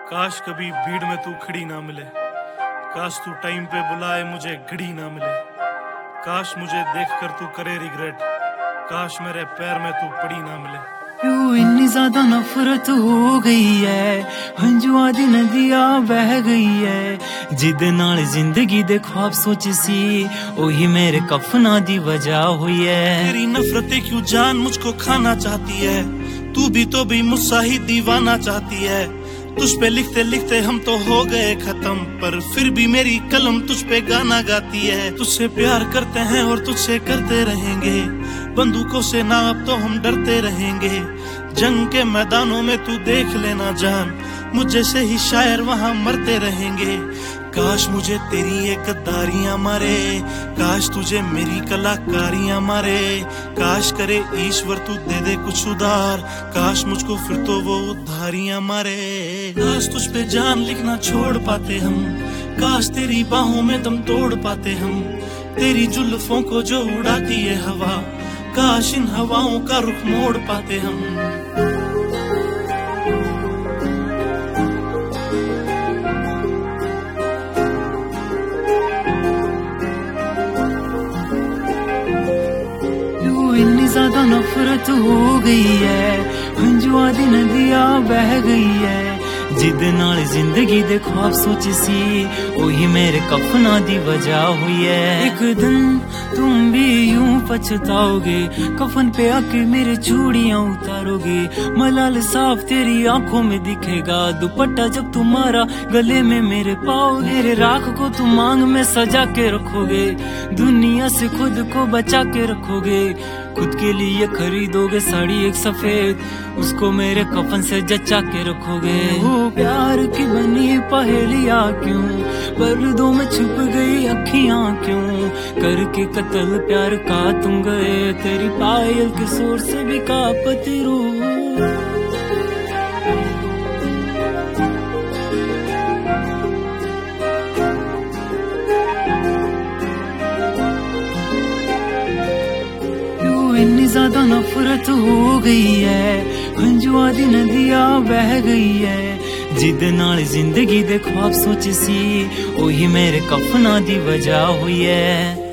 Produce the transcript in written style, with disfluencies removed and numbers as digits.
काश कभी भीड़ में तू खड़ी ना मिले, काश तू टाइम पे बुलाए मुझे घड़ी ना मिले, काश मुझे देखकर तू करे रिग्रेट, काश मेरे पैर में तू पड़ी ना मिले। क्यों इतनी ज्यादा नफरत हो गई है, हंजुआ दी नदियां बह गई है, जिद नाल जिंदगी दे ख्वाब सोच सी ओही मेरे कफना दी वजह हुई है। तेरी नफरतें क्यों जान मुझको खाना चाहती है, तू भी तो भी मुझसा ही दीवाना चाहती है। तुझ पे लिखते लिखते हम तो हो गए खत्म, पर फिर भी मेरी कलम तुझ पे गाना गाती है। तुझसे प्यार करते हैं और तुझसे करते रहेंगे, बंदूकों से ना अब तो हम डरते रहेंगे। जंग के मैदानों में तू देख लेना जान, मुझ जैसे ही शायर वहां मरते रहेंगे। काश मुझे तेरी ये गद्दारियां मारे, काश तुझे मेरी कलाकारियां मारे, काश करे ईश्वर तू दे दे कुछ उधार, काश मुझको फिर तो वो उधारियां मारे। काश तुझ पे जान लिखना छोड़ पाते हम, काश तेरी बाहों में दम तोड़ पाते हम। तेरी जुल्फों को जो उड़ाती है हवा, काश इन हवाओं का रुख मोड़ पाते हम। इतनी ज्यादा नफरत हो गई है, हंजुआ दी नदियां बह गई है, जिद नाल जिंदगी दे ख्वाब सोच सी ओही मेरे कफना दी वजह हुई है। एक दिन तुम भी यूं पछताओगे, कफन पे आके मेरे चूड़ियां उतारोगे, मलाल साफ तेरी आंखों में दिखेगा, दुपट्टा जब तुम्हारा गले में मेरे पाओगे। मेरे राख को तुम मांग में सजा के रखोगे, दुनिया से खुद को बचा के रखोगे। खुद के लिए खरीदोगे साड़ी एक सफेद, उसको मेरे कफन से जचा के रखोगे। वो प्यार की बनी पहेलियां क्यों, पर्दों में छुप गई अखियां क्यों, करके कत्ल प्यार का तुम गए, तेरी पायल के शोर से भी कांपती रूह। इतनी ज्यादा नफरत हो गई है, हंजुआ दी नदियां बह गई है, जिद नाल जिंदगी दे ख्वाब सोच सी ओही मेरे कफना दी वजह हुई है।